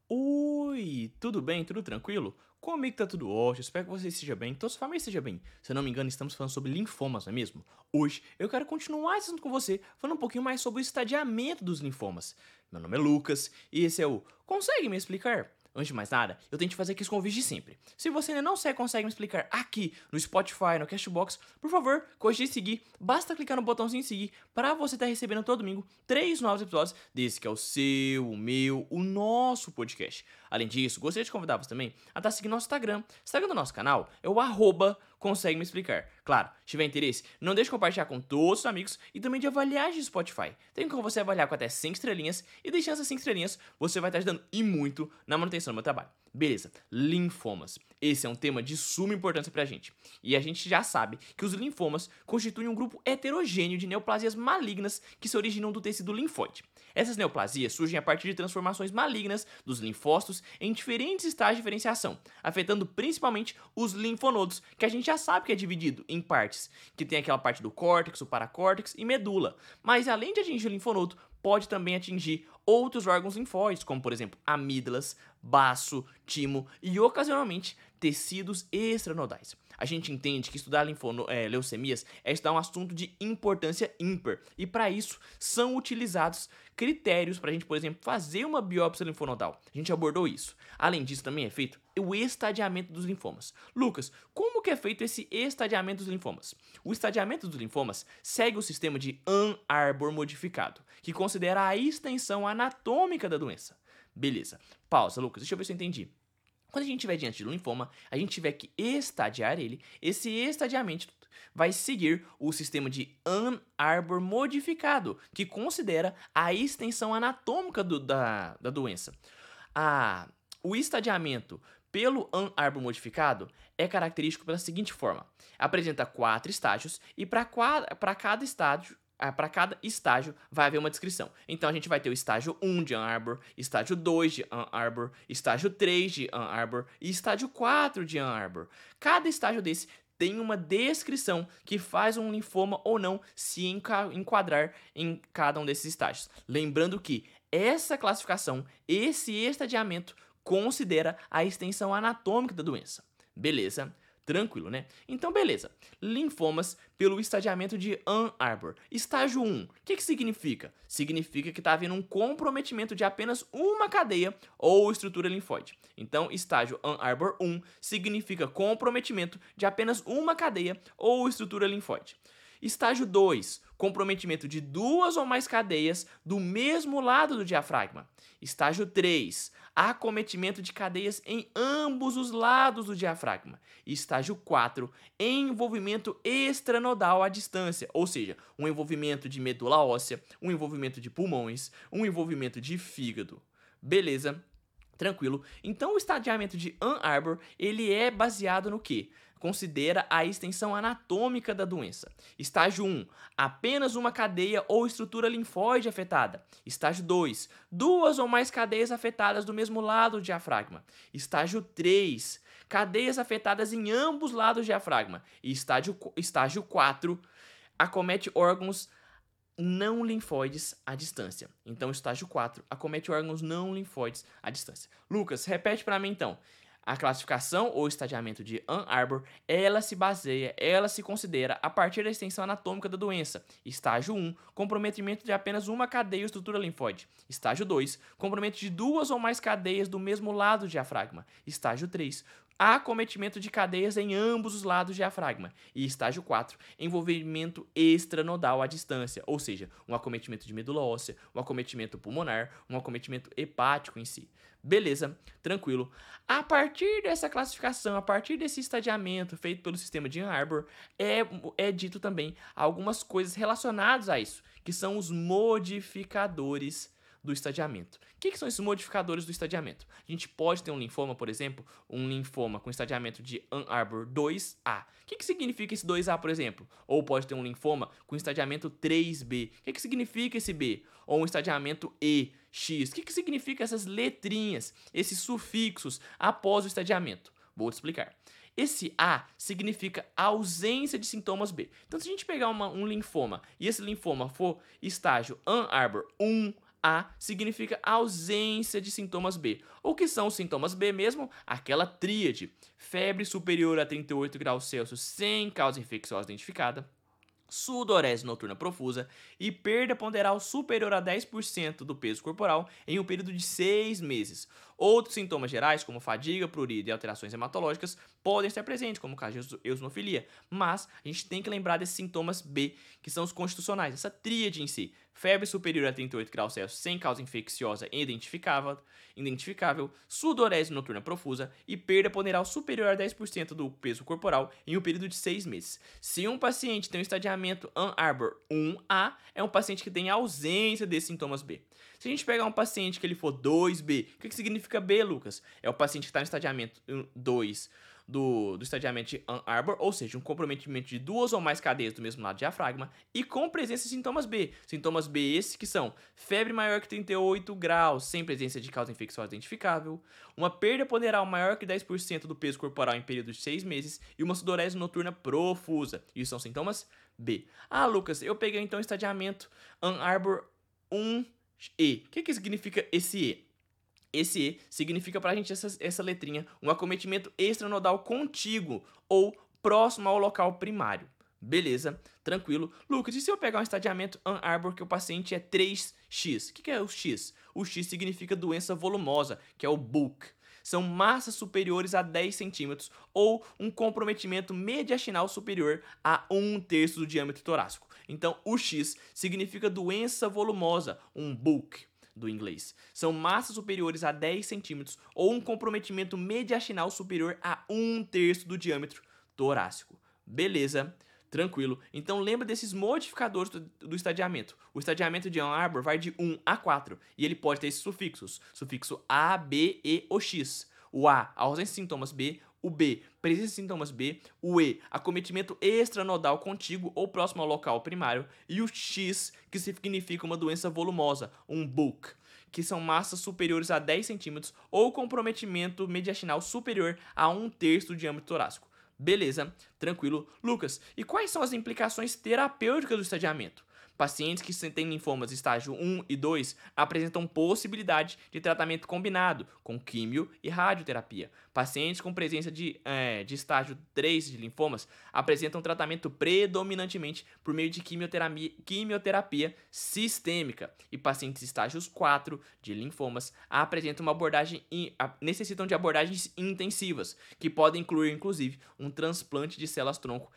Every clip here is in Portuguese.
Oi, tudo bem? Tudo tranquilo? Comigo tá tudo ótimo, espero que você esteja bem, que toda sua família esteja bem. Se eu não me engano, estamos falando sobre linfomas, não é mesmo? Hoje eu quero continuar esse assunto com você, falando um pouquinho mais sobre o estadiamento dos linfomas. Meu nome é Lucas e esse é o Consegue me explicar? Antes de mais nada, eu tenho que fazer aqui os convites de sempre. Se você ainda não consegue me explicar aqui no Spotify, no Castbox, por favor, cogite seguir. Basta clicar no botãozinho seguir para você estar recebendo todo domingo 3 novos episódios desse que é o seu, o meu, o nosso podcast. Além disso, gostaria de convidar você também a estar seguindo nosso Instagram. O Instagram do nosso canal é o Consegue Me Explicar. Claro, se tiver interesse, não deixe de compartilhar com todos os amigos e também de avaliar de Spotify. Tem como você avaliar com até 5 estrelinhas e deixando essas 5 estrelinhas, você vai estar ajudando e muito na manutenção do meu trabalho. Beleza, linfomas. Esse é um tema de suma importância pra gente. E a gente já sabe que os linfomas constituem um grupo heterogêneo de neoplasias malignas que se originam do tecido linfóide. Essas neoplasias surgem a partir de transformações malignas dos linfócitos em diferentes estágios de diferenciação, afetando principalmente os linfonodos, que a gente já sabe que é dividido em partes, que tem aquela parte do córtex, o paracórtex e medula. Mas além de atingir o linfonodo, pode também atingir outros órgãos linfóides, como por exemplo amígdalas, baço, timo e ocasionalmente tecidos extranodais. A gente entende que estudar leucemias é estudar um assunto de importância ímpar e para isso são utilizados critérios para a gente, por exemplo, fazer uma biópsia linfonodal. A gente abordou isso. Além disso, também é feito o estadiamento dos linfomas. Lucas, como que é feito esse estadiamento dos linfomas? O estadiamento dos linfomas segue o sistema de Ann Arbor modificado, que considera a extensão anatômica da doença. Beleza. Pausa, Lucas, deixa eu ver se eu entendi. Quando a gente estiver diante de um linfoma, a gente tiver que estadiar ele, esse estadiamento vai seguir o sistema de Ann Arbor modificado, que considera a extensão anatômica da doença. O estadiamento pelo Ann Arbor modificado é característico pela seguinte forma: apresenta 4 estágios e para cada estágio vai haver uma descrição. Então a gente vai ter o estágio 1 de Ann Arbor, estágio 2 de Ann Arbor, estágio 3 de Ann Arbor e estágio 4 de Ann Arbor. Cada estágio desse tem uma descrição que faz um linfoma ou não se enquadrar em cada um desses estágios. Lembrando que essa classificação, esse estadiamento, considera a extensão anatômica da doença. Beleza? Tranquilo, né? Então, beleza. Linfomas pelo estadiamento de Ann Arbor. Estágio 1. O que significa? Significa que está havendo um comprometimento de apenas uma cadeia ou estrutura linfóide. Então, estágio Ann Arbor 1 significa comprometimento de apenas uma cadeia ou estrutura linfóide. Estágio 2, comprometimento de 2 ou mais cadeias do mesmo lado do diafragma. Estágio 3, acometimento de cadeias em ambos os lados do diafragma. Estágio 4, envolvimento extranodal à distância, ou seja, um envolvimento de medula óssea, um envolvimento de pulmões, um envolvimento de fígado. Beleza? Tranquilo. Então o estadiamento de Ann Arbor, ele é baseado no quê? Considera a extensão anatômica da doença. Estágio 1, apenas uma cadeia ou estrutura linfóide afetada. Estágio 2, 2 ou mais cadeias afetadas do mesmo lado do diafragma. Estágio 3, cadeias afetadas em ambos lados do diafragma. E estágio 4, acomete órgãos não linfóides à distância. Então, estágio 4, acomete órgãos não linfóides à distância. Lucas, repete para mim então. A classificação ou estadiamento de Ann Arbor, ela se considera a partir da extensão anatômica da doença. Estágio 1, comprometimento de apenas uma cadeia ou estrutura linfóide. Estágio 2, comprometimento de 2 ou mais cadeias do mesmo lado do diafragma. Estágio 3, acometimento de cadeias em ambos os lados do diafragma. E estágio 4, envolvimento extranodal à distância, ou seja, um acometimento de medula óssea, um acometimento pulmonar, um acometimento hepático em si. Beleza, tranquilo. A partir dessa classificação, a partir desse estadiamento feito pelo sistema de Ann Arbor, é dito também algumas coisas relacionadas a isso, que são os modificadores do estadiamento. O que são esses modificadores do estadiamento? A gente pode ter um linfoma, por exemplo, um linfoma com estadiamento de Ann Arbor 2A. O que significa esse 2A, por exemplo? Ou pode ter um linfoma com estadiamento 3B. O que significa esse B? Ou um estadiamento E, X. O que significa essas letrinhas, esses sufixos após o estadiamento? Vou te explicar. Esse A significa ausência de sintomas B. Então, se a gente pegar um linfoma e esse linfoma for estágio Ann Arbor 1, A significa ausência de sintomas B. O que são os sintomas B mesmo? Aquela tríade: febre superior a 38 graus Celsius sem causa infecciosa identificada, sudorese noturna profusa e perda ponderal superior a 10% do peso corporal em um período de 6 meses. Outros sintomas gerais, como fadiga, prurida e alterações hematológicas, podem estar presentes, como o caso de eosinofilia, mas a gente tem que lembrar desses sintomas B, que são os constitucionais, essa tríade em si: febre superior a 38 graus Celsius sem causa infecciosa identificável, sudorese noturna profusa e perda ponderal superior a 10% do peso corporal em um período de 6 meses. Se um paciente tem um estadiamento Ann Arbor 1A, é um paciente que tem ausência desses sintomas B. Se a gente pegar um paciente que ele for 2B, o que significa B, Lucas? É o paciente que está no estadiamento 2 do estadiamento de Ann Arbor, ou seja, um comprometimento de 2 ou mais cadeias do mesmo lado do diafragma e com presença de sintomas B. Sintomas B esses que são febre maior que 38 graus, sem presença de causa infecciosa identificável, uma perda ponderal maior que 10% do peso corporal em período de 6 meses e uma sudorese noturna profusa. Isso são sintomas B. Ah, Lucas, eu peguei então o estadiamento Ann Arbor 1E. O que significa esse E? Esse E significa pra gente essa letrinha, um acometimento extranodal contíguo ou próximo ao local primário. Beleza, tranquilo. Lucas, e se eu pegar um estadiamento Ann Arbor que o paciente é 3X? O que é o X? O X significa doença volumosa, que é o bulk. São massas superiores a 10 centímetros ou um comprometimento mediastinal superior a 1/3 do diâmetro torácico. Então, o X significa doença volumosa, um bulk do inglês. São massas superiores a 10 centímetros ou um comprometimento mediastinal superior a 1/3 do diâmetro torácico. Beleza, tranquilo. Então lembra desses modificadores do estadiamento. O estadiamento de Ann Arbor vai de 1 a 4 e ele pode ter esses sufixos. Sufixo A, B, E ou X. O A, ausência de sintomas B. O B, presença de sintomas B. O E, acometimento extranodal contíguo ou próximo ao local primário. E o X, que significa uma doença volumosa, um bulk, que são massas superiores a 10 centímetros ou comprometimento mediastinal superior a 1/3 do diâmetro torácico. Beleza, tranquilo. Lucas, e quais são as implicações terapêuticas do estadiamento? Pacientes que têm linfomas estágio 1 e 2 apresentam possibilidade de tratamento combinado com químio e radioterapia. Pacientes com presença de estágio 3 de linfomas apresentam tratamento predominantemente por meio de quimioterapia sistêmica. E pacientes estágios 4 de linfomas apresentam necessitam de abordagens intensivas, que podem incluir, inclusive, um transplante de células-tronco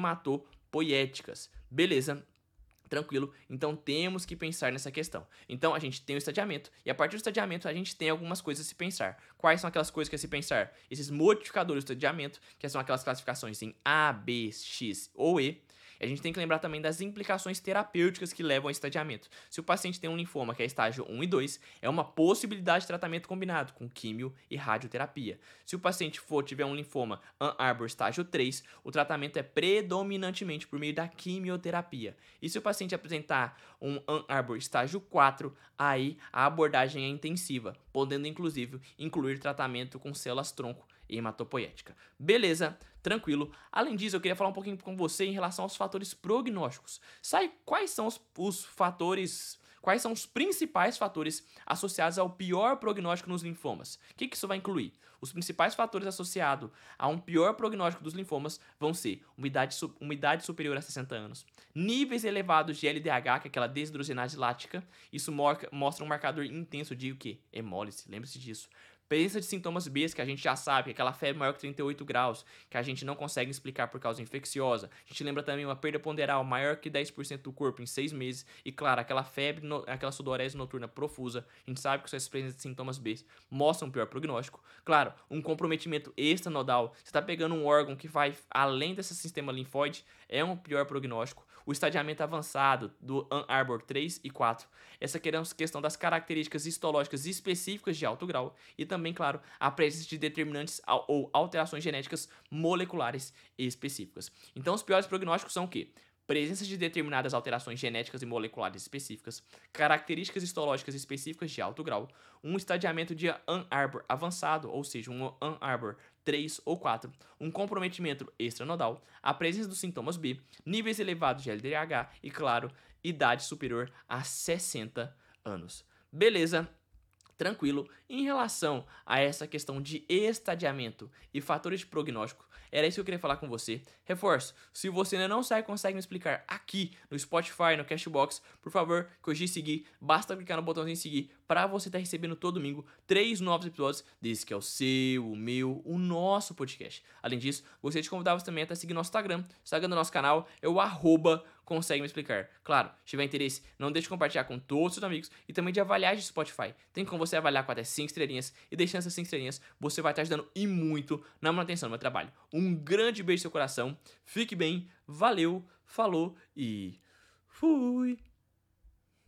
hematopoiéticas. Beleza? Tranquilo, então temos que pensar nessa questão. Então a gente tem o estadiamento, e a partir do estadiamento a gente tem algumas coisas a se pensar. Quais são aquelas coisas que a se pensar? Esses modificadores do estadiamento, que são aquelas classificações em A, B, X ou E. E a gente tem que lembrar também das implicações terapêuticas que levam ao estadiamento. Se o paciente tem um linfoma que é estágio 1 e 2, é uma possibilidade de tratamento combinado com químio e radioterapia. Se o paciente tiver um linfoma Ann Arbor estágio 3, o tratamento é predominantemente por meio da quimioterapia. E se o paciente apresentar um Ann Arbor estágio 4, aí a abordagem é intensiva, podendo inclusive incluir tratamento com células-tronco hematopoética. Beleza, tranquilo. Além disso, eu queria falar um pouquinho com você em relação aos fatores prognósticos. Sabe quais são os fatores, quais são os principais fatores associados ao pior prognóstico nos linfomas? O que isso vai incluir? Os principais fatores associados a um pior prognóstico dos linfomas vão ser uma idade superior a 60 anos, níveis elevados de LDH, que é aquela desidrogenase lática. Isso mostra um marcador intenso de o quê? Hemólise, lembre-se disso. Presença de sintomas B, que a gente já sabe, aquela febre maior que 38 graus, que a gente não consegue explicar por causa infecciosa. A gente lembra também uma perda ponderal maior que 10% do corpo em 6 meses. E claro, aquela febre, aquela sudorese noturna profusa. A gente sabe que essas presenças de sintomas B mostram um pior prognóstico. Claro, um comprometimento extranodal. Você está pegando um órgão que vai além desse sistema linfóide, é um pior prognóstico. O estadiamento avançado do Ann Arbor 3 e 4. Essa questão das características histológicas específicas de alto grau e também, claro, a presença de determinantes ou alterações genéticas moleculares específicas. Então, os piores prognósticos são o quê? Presença de determinadas alterações genéticas e moleculares específicas, características histológicas específicas de alto grau, um estadiamento de Ann Arbor avançado, ou seja, um Ann Arbor 3 ou 4, um comprometimento extranodal, a presença dos sintomas B, níveis elevados de LDH e, claro, idade superior a 60 anos. Beleza? Tranquilo. Em relação a essa questão de estadiamento e fatores de prognóstico, era isso que eu queria falar com você. Reforço, se você ainda não sabe, consegue me explicar aqui no Spotify, no Cashbox, por favor, clique em seguir, basta clicar no botãozinho seguir para você estar recebendo todo domingo 3 novos episódios desse que é o seu, o meu, o nosso podcast. Além disso, gostaria de convidar você também a estar seguindo nosso Instagram do nosso canal é o @consegue me explicar. Claro, se tiver interesse, não deixe de compartilhar com todos os seus amigos e também de avaliar de Spotify. Tem como você avaliar com até 5 estrelinhas e deixando essas 5 estrelinhas, você vai estar ajudando e muito na manutenção do meu trabalho. Um grande beijo no seu coração, fique bem, valeu, falou e fui!